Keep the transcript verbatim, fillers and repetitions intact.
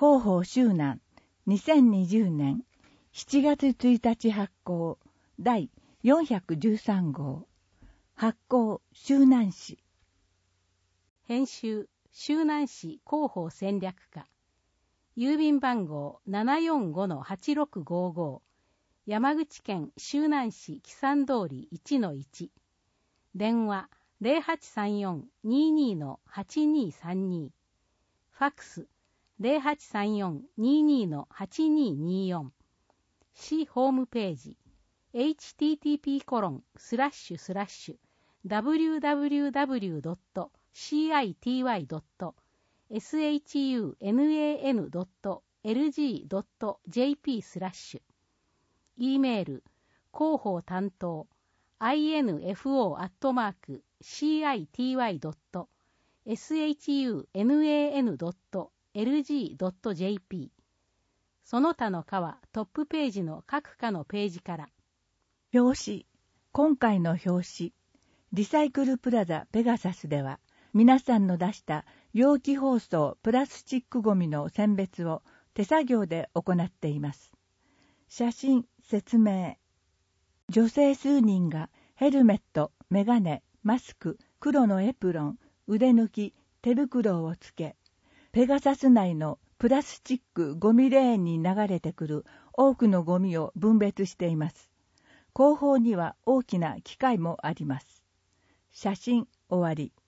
広報周南にせんにじゅうねんしちがつついたち発行だいよんひゃくじゅうさんごう発行周南市編集周南市広報戦略課郵便番号 ななよんごのはちろくごご 山口県周南市木山通り いちのいち 電話 ゼロはちさんよん にーにーのはちにーさんに ファックス ゼロはちさんよん にーにーのはちにーにーよん 市ホームページ エイチティーティーピーコロンスラッシュスラッシュダブリューダブリューダブリュードットシーアイティーワイドットシャンドットエルジードットジェーピー スラッシュ E メール広報担当 アイエヌエフオー アットマーク シーアイティーワイドットシャンドットエルジードットジェーピー その他の課はトップページの各課のページから表紙今回の表紙リサイクルプラザペガサスでは皆さんの出した容器包装プラスチックごみの選別を手作業で行っています。写真説明女性数人がヘルメット、メガネ、マスク、黒のエプロン、腕抜き、手袋をつけペガサス内のプラスチックゴミレーンに流れてくる多くのゴミを分別しています。後方には大きな機械もあります。写真終わり。